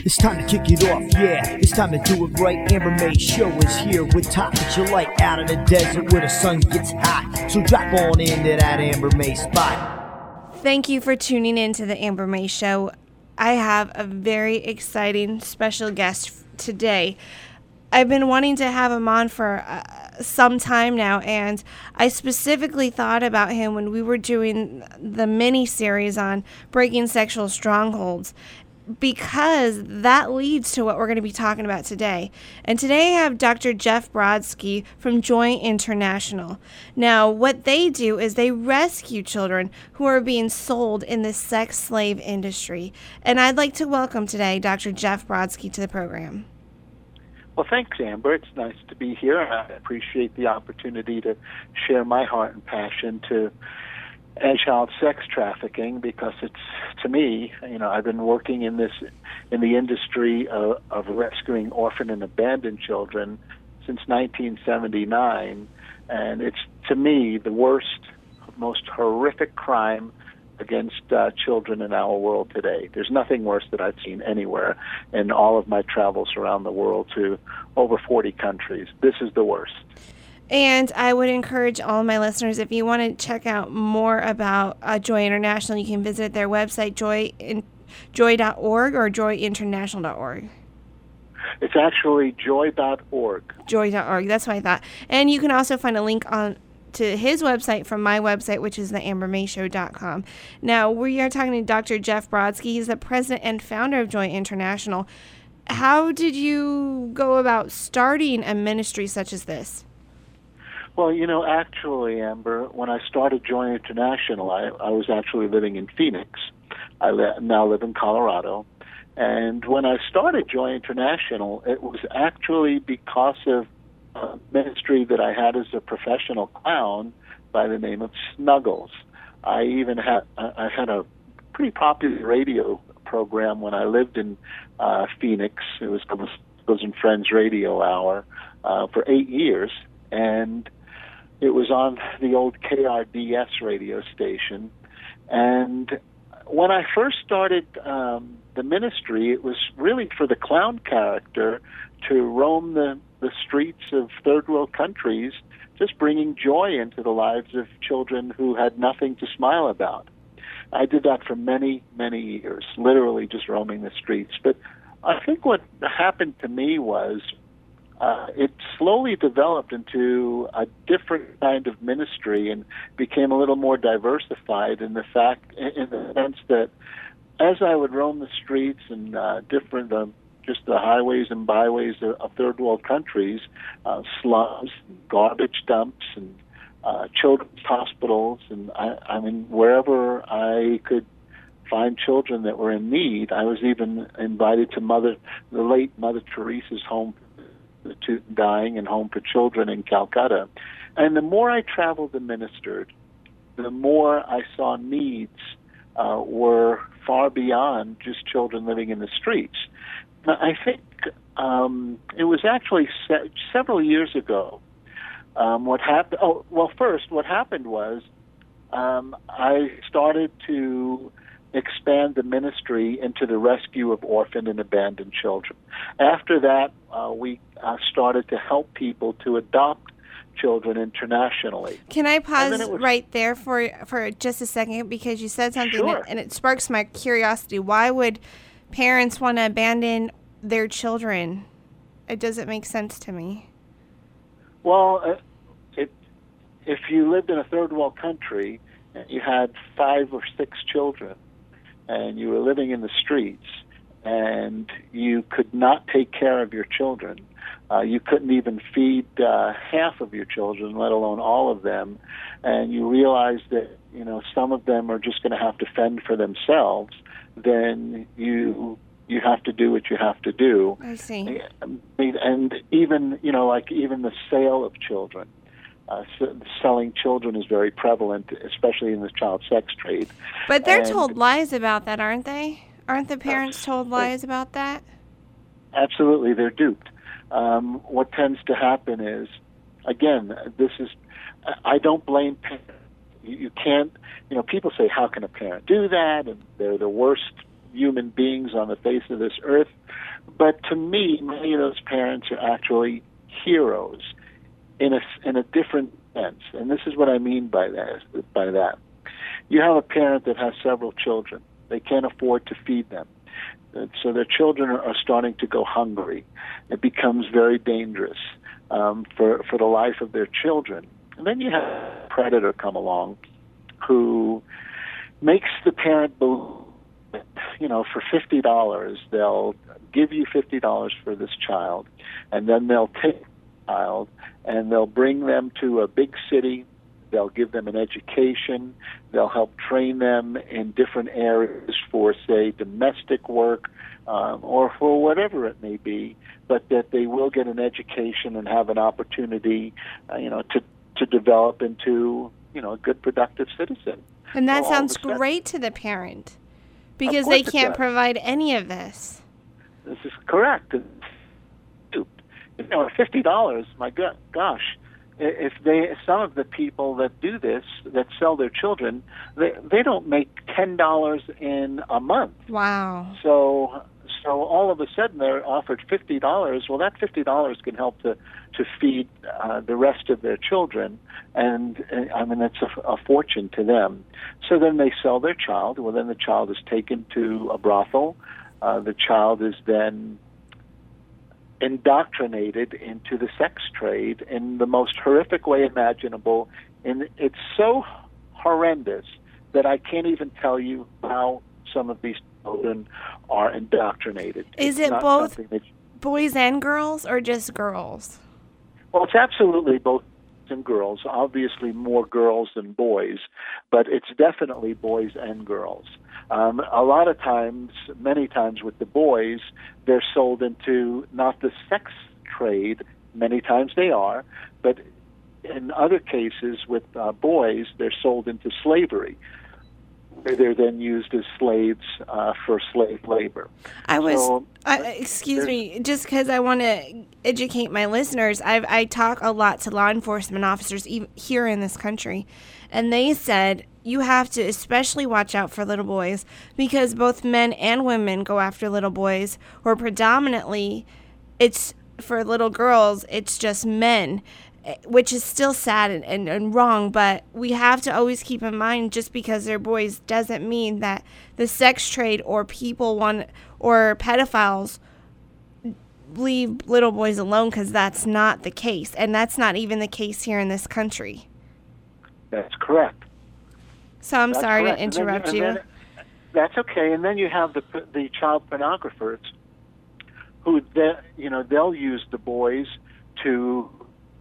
It's time to kick it off, yeah. It's time to do it right. Amber May Show is here with topics you like, out in the desert where the sun gets hot. So drop on into that Amber May spot. Thank you for tuning in to the Amber May Show. I have a very exciting special guest today. I've been wanting to have him on for some time now, and I specifically thought about him when we were doing the mini-series on breaking sexual strongholds, because that leads to what we're going to be talking about today. And today I have Dr. Jeff Brodsky from Joy International. Now, what they do is they rescue children who are being sold in the sex slave industry. And I'd like to welcome today Dr. Jeff Brodsky to the program. Well, thanks, Amber. It's nice to be here. I appreciate the opportunity to share my heart and passion to end child sex trafficking, because it's, to me, I've been working in the industry of rescuing orphan and abandoned children since 1979, and it's, to me, the worst, most horrific crime against children in our world today. There's nothing worse that I've seen anywhere in all of my travels around the world to over 40 countries. This is the worst. And I would encourage all my listeners, if you want to check out more about Joy International, you can visit their website, joy.org or joyinternational.org. It's actually joy.org. Joy.org, that's what I thought. And you can also find a link on to his website from my website, which is theambermayshow.com. Now, we are talking to Dr. Jeff Brodsky. He's the president and founder of Joy International. How did you go about starting a ministry such as this? Well, actually, Amber, when I started Joy International, I was actually living in Phoenix. I now live in Colorado. And when I started Joy International, it was actually because of a ministry that I had as a professional clown by the name of Snuggles. I had a pretty popular radio program when I lived in Phoenix. It was called the Snuggles and Friends Radio Hour for 8 years. And it was on the old KRDS radio station. And when I first started the ministry, it was really for the clown character to roam the streets of third world countries, just bringing joy into the lives of children who had nothing to smile about. I did that for many, many years, literally just roaming the streets. But I think what happened to me was it slowly developed into a different kind of ministry and became a little more diversified in the sense that as I would roam the streets and just the highways and byways of third world countries, slums, garbage dumps, and children's hospitals, and I mean, wherever I could find children that were in need. I was even invited to the late Mother Teresa's home to dying and home for children in Calcutta. And the more I traveled and ministered, the more I saw needs were far beyond just children living in the streets. I think it was actually several years ago. What happened? What happened was I started to expand the ministry into the rescue of orphaned and abandoned children. After that, we started to help people to adopt children internationally. Can I pause right there for just a second, because you said something Sure. and it sparks my curiosity. Why would parents want to abandon their children? It doesn't make sense to me. Well, if you lived in a third world country and you had 5 or 6 children and you were living in the streets and you could not take care of your children, you couldn't even feed half of your children, let alone all of them, and you realize that some of them are just going to have to fend for themselves, then you have to do what you have to do. I see. And even even the sale of children, selling children is very prevalent, especially in the child sex trade. But they're told lies about that, aren't they? Aren't the parents told lies about that? Absolutely, they're duped. What tends to happen is, again, I don't blame parents. You can't, people say, how can a parent do that? And they're the worst, human beings on the face of this earth. But to me, many of those parents are actually heroes in a different sense. And this is what I mean by that. You have a parent that has several children. They can't afford to feed them. So their children are starting to go hungry. It becomes very dangerous for the life of their children. And then you have a predator come along who makes the parent believe, for $50, they'll give you $50 for this child, and then they'll take the child and they'll bring them to a big city. They'll give them an education. They'll help train them in different areas for, say, domestic work or for whatever it may be, but that they will get an education and have an opportunity, to develop into, a good, productive citizen. And that sounds great to the parent because they can't provide any of this. This is correct. $50, my gosh. If some of the people that do this, that sell their children, they don't make $10 in a month. Wow. So all of a sudden they're offered $50. Well, that $50 can help to feed the rest of their children, and it's a fortune to them. So then they sell their child. Well, then the child is taken to a brothel. The child is then indoctrinated into the sex trade in the most horrific way imaginable, and it's so horrendous that I can't even tell you how some of these children are indoctrinated. Is it both boys and girls, or just girls? Well, it's absolutely both and girls. Obviously more girls than boys, but it's definitely boys and girls. A lot of times, many times with the boys, they're sold into not the sex trade. Many times they are, but in other cases with boys, they're sold into slavery. They're then used as slaves for slave labor. Excuse me, just because I want to educate my listeners, I talk a lot to law enforcement officers here in this country, and they said you have to especially watch out for little boys because both men and women go after little boys, or predominantly it's for little girls, it's just men, which is still sad and wrong, but we have to always keep in mind just because they're boys doesn't mean that the sex trade or or pedophiles leave little boys alone, because that's not the case, and that's not even the case here in this country. That's correct. So I'm sorry to interrupt you. That's okay. And then you have the child pornographers who they'll use the boys to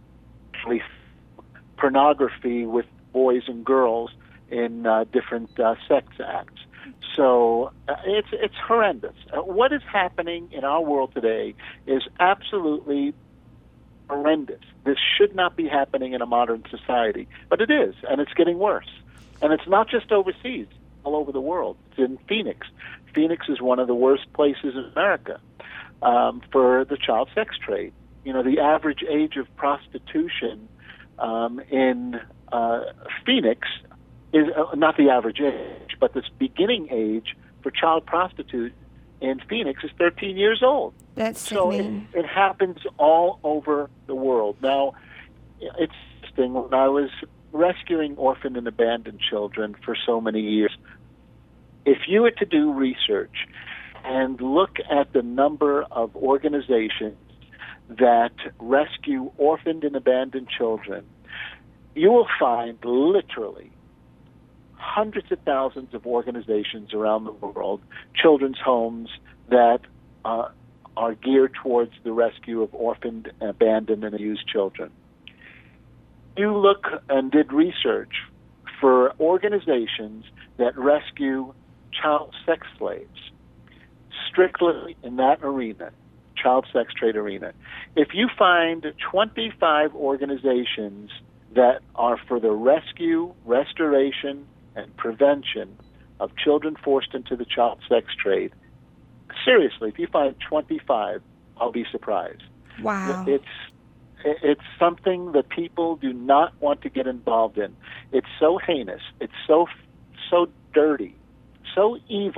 pornography with boys and girls in different sex acts. So it's horrendous. What is happening in our world today is absolutely horrendous. This should not be happening in a modern society, but it is, and it's getting worse. And it's not just overseas, all over the world. It's in Phoenix. Phoenix is one of the worst places in America for the child sex trade. The average age of prostitution in Phoenix is not the average age, but this beginning age for child prostitute in Phoenix is 13 years old. That's sickening. So it happens all over the world. Now, it's interesting. When I was rescuing orphaned and abandoned children for so many years, if you were to do research and look at the number of organizations that rescue orphaned and abandoned children, you will find literally hundreds of thousands of organizations around the world, children's homes that are geared towards the rescue of orphaned, abandoned, and abused children. You look and did research for organizations that rescue child sex slaves, strictly in that arena, child sex trade arena. If you find 25 organizations that are for the rescue, restoration, and prevention of children forced into the child sex trade, seriously, if you find 25, I'll be surprised. Wow. It's something that people do not want to get involved in. It's so heinous. It's so dirty, so evil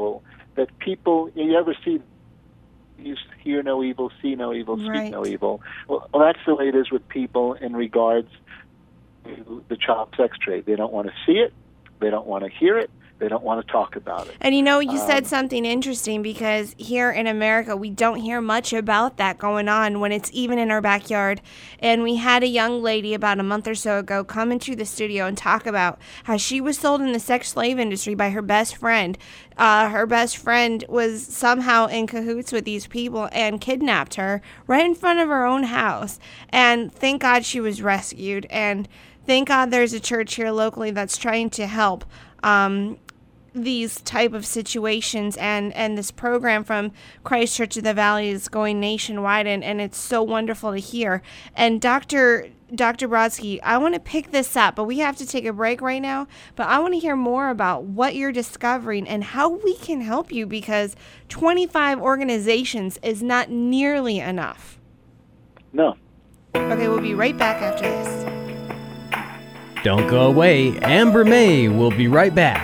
that people, you ever see, you hear no evil, see no evil, speak no evil. Well, that's the way it is with people in regards to the child sex trade. They don't want to see it. They don't want to hear it. They don't want to talk about it. And you said something interesting, because here in America, we don't hear much about that going on when it's even in our backyard. And we had a young lady about a month or so ago come into the studio and talk about how she was sold in the sex slave industry by her best friend. Her best friend was somehow in cahoots with these people and kidnapped her right in front of her own house. And thank God she was rescued. And thank God there's a church here locally that's trying to help these type of situations, and this program from Christ Church of the Valley is going nationwide, and it's so wonderful to hear. And Dr. Brodsky, I want to pick this up, but we have to take a break right now. But I want to hear more about what you're discovering and how we can help you, because 25 organizations is not nearly enough. No. Okay, we'll be right back after this. Don't go away. Amber May will be right back.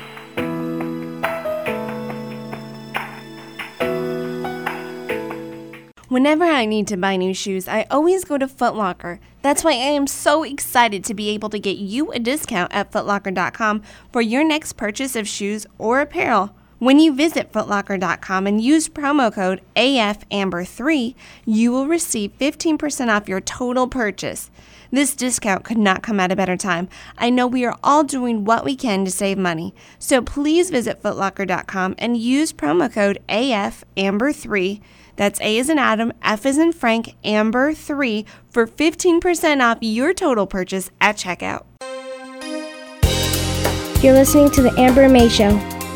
Whenever I need to buy new shoes, I always go to Foot Locker. That's why I am so excited to be able to get you a discount at footlocker.com for your next purchase of shoes or apparel. When you visit footlocker.com and use promo code AFAMBER3, you will receive 15% off your total purchase. This discount could not come at a better time. I know we are all doing what we can to save money. So please visit footlocker.com and use promo code AFAMBER3. That's A as in Adam, F as in Frank, Amber 3 for 15% off your total purchase at checkout. You're listening to The Amber May Show.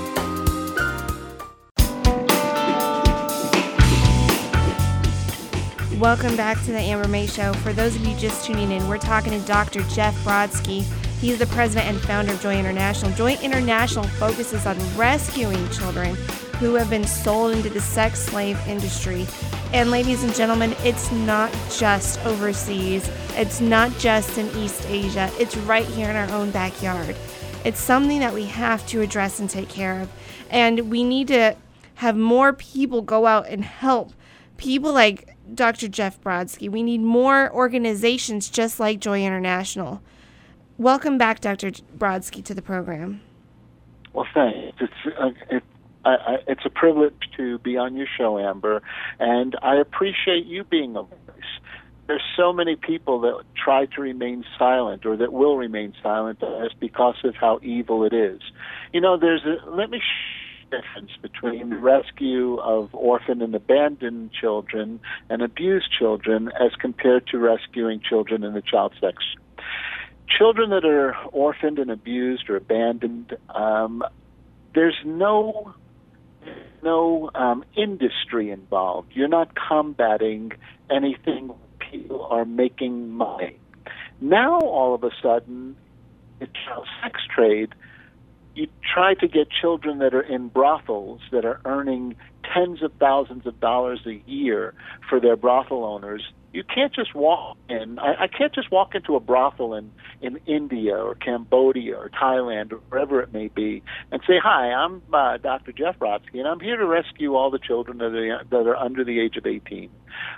Welcome back to The Amber May Show. For those of you just tuning in, we're talking to Dr. Jeff Brodsky. He's the president and founder of Joy International. Joy International focuses on rescuing children who have been sold into the sex slave industry. And ladies and gentlemen, it's not just overseas. It's not just in East Asia. It's right here in our own backyard. It's something that we have to address and take care of. And we need to have more people go out and help people like Dr. Jeff Brodsky. We need more organizations just like Joy International. Welcome back, Dr. Brodsky, to the program. Well, thanks. It's a privilege to be on your show, Amber, and I appreciate you being a voice. There's so many people that try to remain silent, or that will remain silent, just because of how evil it is. Let me difference between the rescue of orphaned and abandoned children and abused children as compared to rescuing children in the child sex. Children that are orphaned and abused or abandoned, there's no industry involved. You're not combating anything. People are making money. Now, all of a sudden, the child sex trade, you try to get children that are in brothels that are earning tens of thousands of dollars a year for their brothel owners. You can't just walk in. I can't just walk into a brothel in India or Cambodia or Thailand or wherever it may be and say, "Hi, I'm Dr. Jeff Brodsky, and I'm here to rescue all the children that are under the age of 18."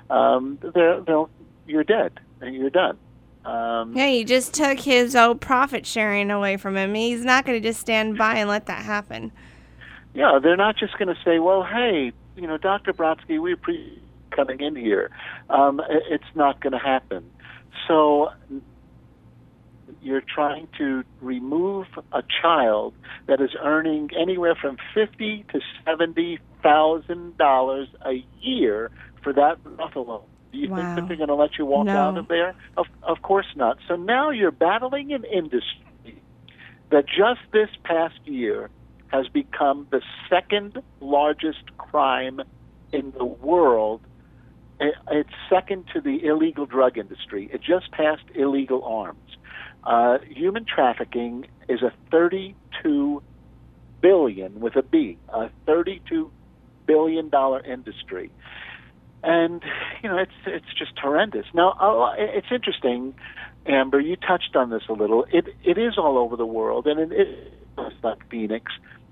You're dead, and you're done. Yeah, you just took his old profit sharing away from him. He's not going to just stand by and let that happen. Yeah, they're not just going to say, "Well, hey, Dr. Brodsky, we appreciate coming in here." It's not going to happen. So you're trying to remove a child that is earning anywhere from $50,000 to $70,000 a year for that brothel. Do you think that they're going to let you walk out of there? Of course not. So now you're battling an industry that just this past year has become the second largest crime in the world. It's second to the illegal drug industry. It just passed illegal arms. Human trafficking is a $32 billion with a B, a $32 billion industry. And, it's just horrendous. Now, it's interesting, Amber, you touched on this a little. It is all over the world, and it's like Phoenix.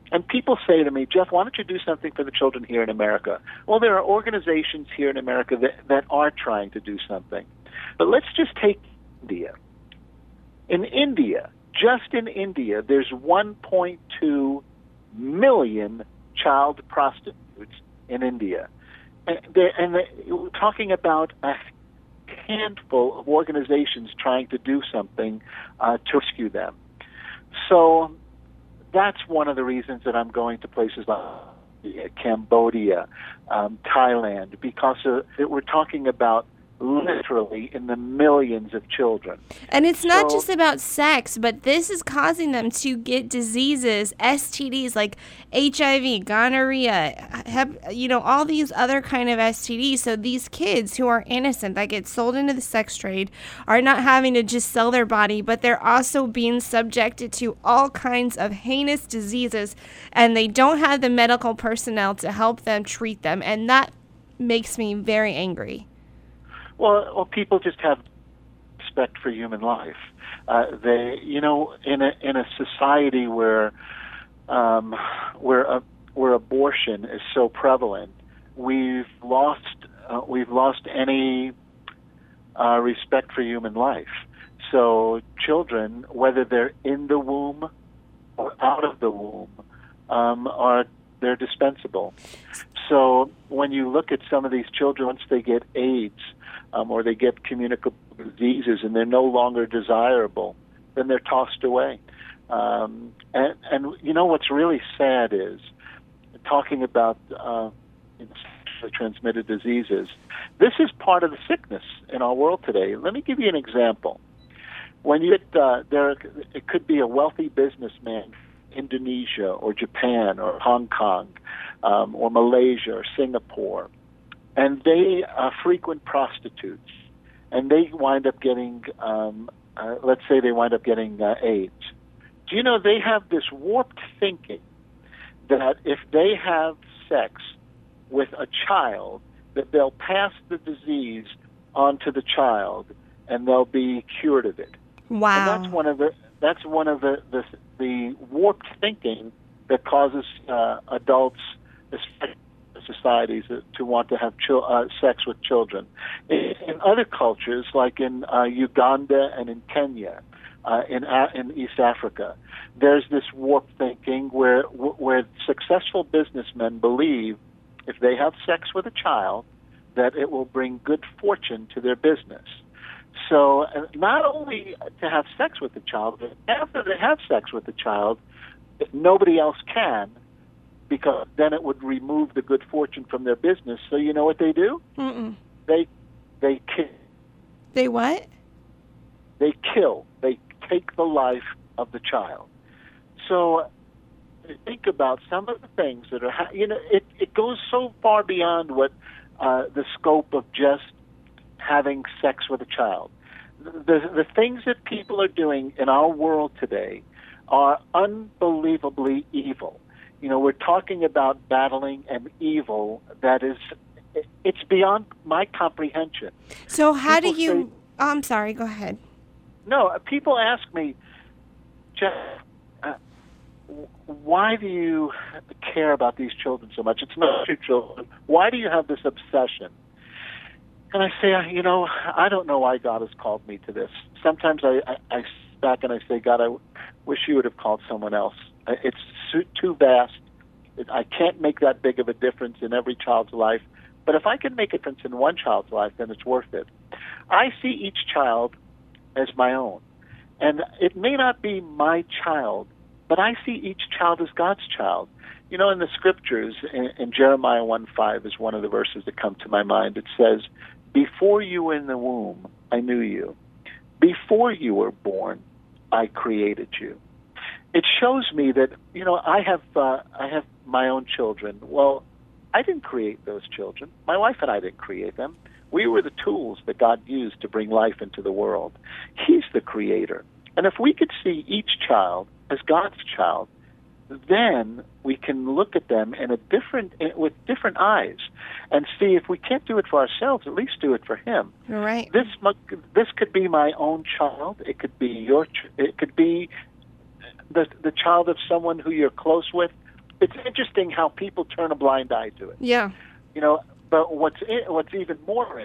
And people say to me, Jeff, why don't you do something for the children here in America? Well, there are organizations here in America that are trying to do something. But let's just take India. In India, just in India, there's 1.2 million child prostitutes in India. And we're talking about a handful of organizations trying to do something to rescue them. So that's one of the reasons that I'm going to places like Cambodia, Thailand, because we're talking about literally in the millions of children. And it's not just about sex, but this is causing them to get diseases, STDs like HIV, gonorrhea, all these other kind of STDs. So these kids who are innocent, that get sold into the sex trade, are not having to just sell their body, but they're also being subjected to all kinds of heinous diseases, and they don't have the medical personnel to help them treat them. And that makes me very angry. Well, people just have respect for human life. In a society where abortion is so prevalent, we've lost any respect for human life. So children, whether they're in the womb or out of the womb, they're dispensable. So when you look at some of these children, once they get AIDS, or they get communicable diseases and they're no longer desirable, then they're tossed away. And what's really sad is, talking about sexually transmitted diseases, this is part of the sickness in our world today. Let me give you an example. When you get it could be a wealthy businessman, Indonesia or Japan or Hong Kong, or Malaysia or Singapore, and they frequent prostitutes, and they wind up getting, let's say they wind up getting AIDS. Do you know they have this warped thinking that if they have sex with a child, that they'll pass the disease onto the child and they'll be cured of it. Wow. And that's one of the warped thinking that causes adults, especially societies, to want to have sex with children. In other cultures, like in Uganda and in Kenya, in East Africa, there's this warped thinking where successful businessmen believe if they have sex with a child, that it will bring good fortune to their business. So not only to have sex with the child, but after they have sex with the child, nobody else can, because then it would remove the good fortune from their business. So you know what they do? Mm-mm. They kill. They what? They kill. They take the life of the child. So think about some of the things that are, it goes so far beyond what the scope of just having sex with a child. The things that people are doing in our world today are unbelievably evil. We're talking about battling an evil that is, it's beyond my comprehension. So how do you, I'm sorry, go ahead. No, people ask me, Jeff, why do you care about these children so much? It's not your children. Why do you have this obsession? And I say, I don't know why God has called me to this. Sometimes I sit back and I say, God, I wish you would have called someone else. It's too vast. I can't make that big of a difference in every child's life. But if I can make a difference in one child's life, then it's worth it. I see each child as my own. And it may not be my child, but I see each child as God's child. In the scriptures, in Jeremiah 1:5 is one of the verses that come to my mind. It says, before you were in the womb, I knew you. Before you were born, I created you. It shows me that, I have my own children. Well, I didn't create those children. My wife and I didn't create them. We were the tools that God used to bring life into the world. He's the creator. And if we could see each child as God's child, then we can look at them with different eyes and see if we can't do it for ourselves, at least do it for Him. Right. This could be my own child. It could be it could be the child of someone who you're close with, it's interesting how people turn a blind eye to it. Yeah. But what's even more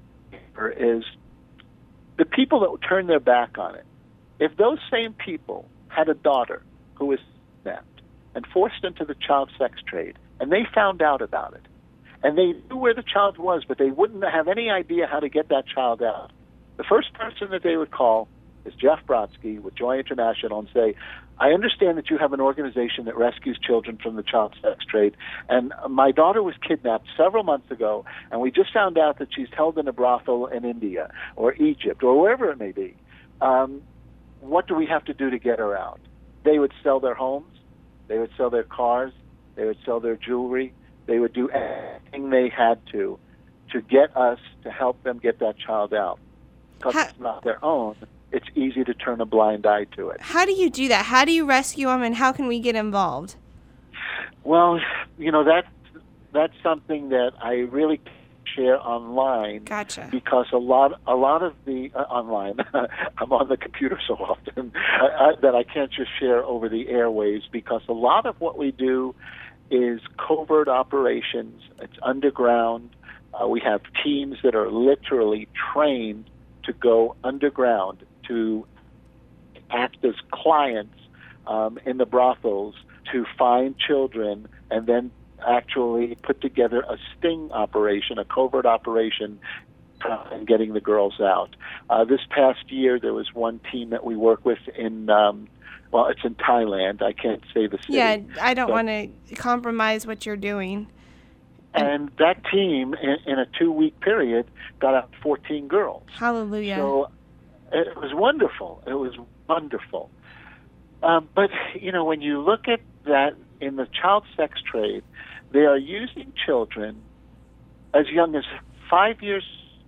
is the people that turn their back on it. If those same people had a daughter who was kidnapped and forced into the child sex trade, and they found out about it, and they knew where the child was, but they wouldn't have any idea how to get that child out, the first person that they would call is Jeff Brodsky with Joy International and say, I understand that you have an organization that rescues children from the child sex trade, and my daughter was kidnapped several months ago, and we just found out that she's held in a brothel in India or Egypt or wherever it may be. What do we have to do to get her out? They would sell their homes. They would sell their cars. They would sell their jewelry. They would do anything they had to get us to help them get that child out. Because it's not their own, it's easy to turn a blind eye to it. How do you do that? How do you rescue them, and how can we get involved? Well, that's something that I really share online. Gotcha. Because a lot of the online, I'm on the computer so often that I can't just share over the airwaves, because a lot of what we do is covert operations. It's underground. We have teams that are literally trained to go underground to act as clients in the brothels to find children and then actually put together a sting operation, a covert operation, and getting the girls out. This past year, there was one team that we work with in, it's in Thailand. I can't say the city. Yeah, I don't want to compromise what you're doing. And that team, in a 2-week period, got out 14 girls. Hallelujah. So it was wonderful. It was wonderful. But, when you look at that in the child sex trade, they are using children as young as 5 years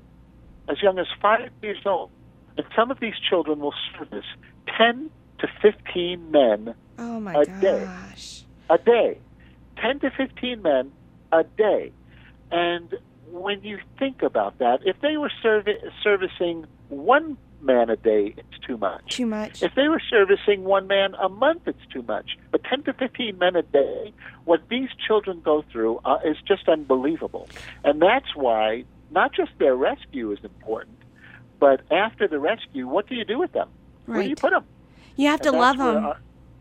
old. And some of these children will service 10 to 15 men a day. A day. 10 to 15 men a day. And when you think about that, if they were servicing one man a day, it's too much. Too much. If they were servicing one man a month, it's too much. But 10 to 15 men a day, what these children go through is just unbelievable. And that's why not just their rescue is important, but after the rescue, what do you do with them? Right. Where do you put them? You have to love them.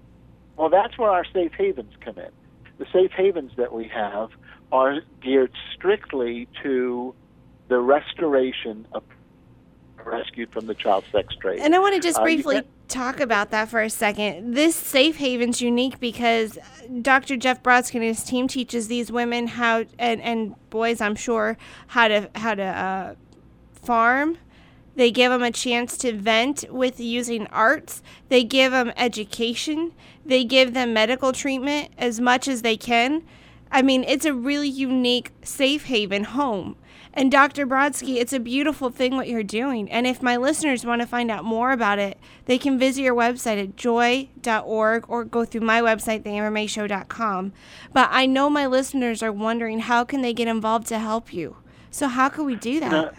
That's where our safe havens come in. The safe havens that we have are geared strictly to the restoration of rescued from the child sex trade. And I want to just briefly talk about that for a second. This safe haven's unique because Dr. Jeff Brodsky and his team teaches these women how, and boys, I'm sure, how to farm. They give them a chance to vent with using arts. They give them education. They give them medical treatment as much as they can. I mean, it's a really unique safe haven home. And Dr. Brodsky, it's a beautiful thing what you're doing. And if my listeners want to find out more about it, they can visit your website at joy.org or go through my website, theambermayshow.com. But I know my listeners are wondering, how can they get involved to help you? So how can we do that?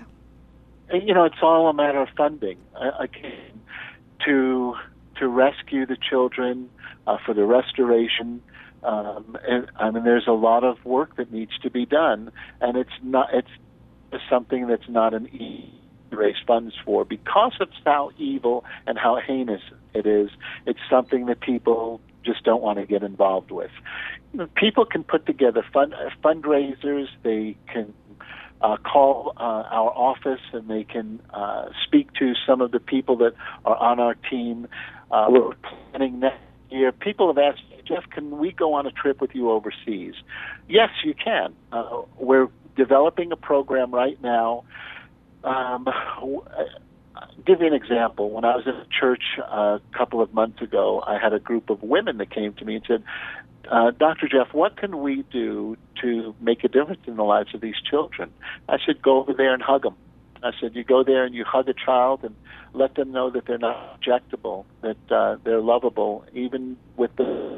It's all a matter of funding. Again, to rescue the children, for the restoration. There's a lot of work that needs to be done, and it's something that's not an easy to raise funds for because of how evil and how heinous it is. It's something that people just don't want to get involved with. People can put together fundraisers. They can call our office, and they can speak to some of the people that are on our team. We're planning next year. People have asked, Jeff, can we go on a trip with you overseas? Yes, you can. We're developing a program right now. I'll give you an example. When I was in a church a couple of months ago, I had a group of women that came to me and said, Dr. Jeff, what can we do to make a difference in the lives of these children? I said, go over there and hug them. I said, you go there and you hug a child and let them know that they're not rejectable, that they're lovable, even with the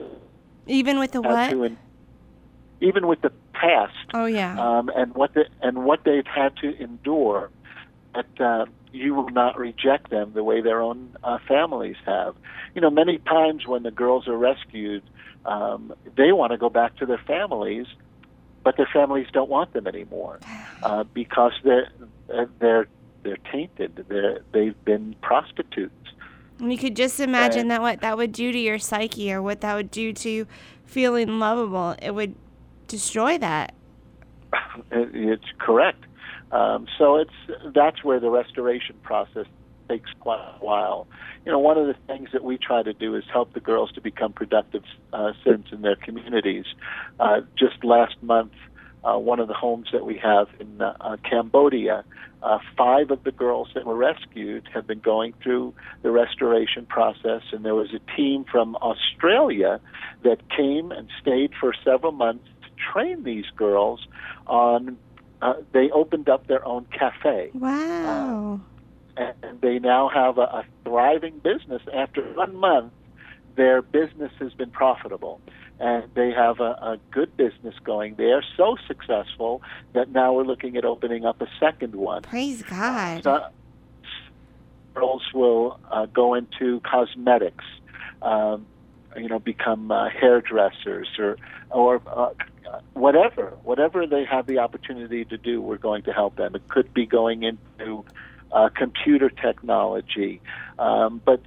what? Even with the past. Oh yeah. And what they've had to endure, that you will not reject them the way their own families have. Many times when the girls are rescued, they want to go back to their families, but their families don't want them anymore because they're tainted. They've been prostitutes. And you could just imagine what that would do to your psyche, or what that would do to feeling lovable. It would destroy that. It's correct. So that's where the restoration process takes quite a while. One of the things that we try to do is help the girls to become productive citizens in their communities. Just last month, one of the homes that we have in Cambodia, 5 of the girls that were rescued have been going through the restoration process, and there was a team from Australia that came and stayed for several months to train these girls on. They opened up their own cafe. Wow. And they now have a thriving business. After 1 month, their business has been profitable. And they have a good business going. They are so successful that now we're looking at opening up a second one. Praise God. Girls will go into cosmetics, become hairdressers or whatever they have the opportunity to do, we're going to help them. It could be going into computer technology, but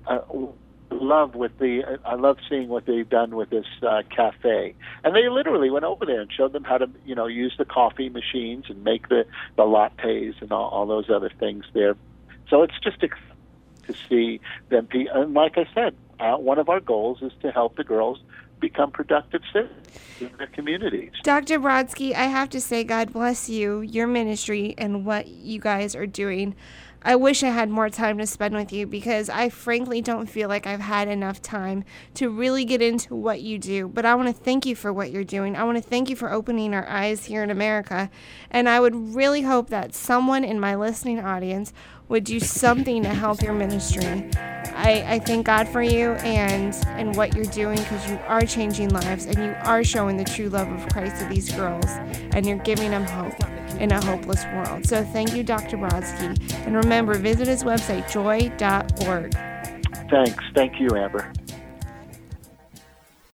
I love seeing what they've done with this cafe. And they literally went over there and showed them how to, use the coffee machines and make the lattes and all those other things there. So it's just exciting to see them be, and like I said, one of our goals is to help the girls become productive citizens in their communities. Dr. Brodsky, I have to say, God bless you, your ministry, and what you guys are doing. I wish I had more time to spend with you, because I frankly don't feel like I've had enough time to really get into what you do. But I want to thank you for what you're doing. I want to thank you for opening our eyes here in America. And I would really hope that someone in my listening audience would do something to help your ministry. I thank God for you and what you're doing, because you are changing lives and you are showing the true love of Christ to these girls, and you're giving them hope in a hopeless world. So thank you, Dr. Brodsky. And remember, visit his website, joy.org. Thanks. Thank you, Amber.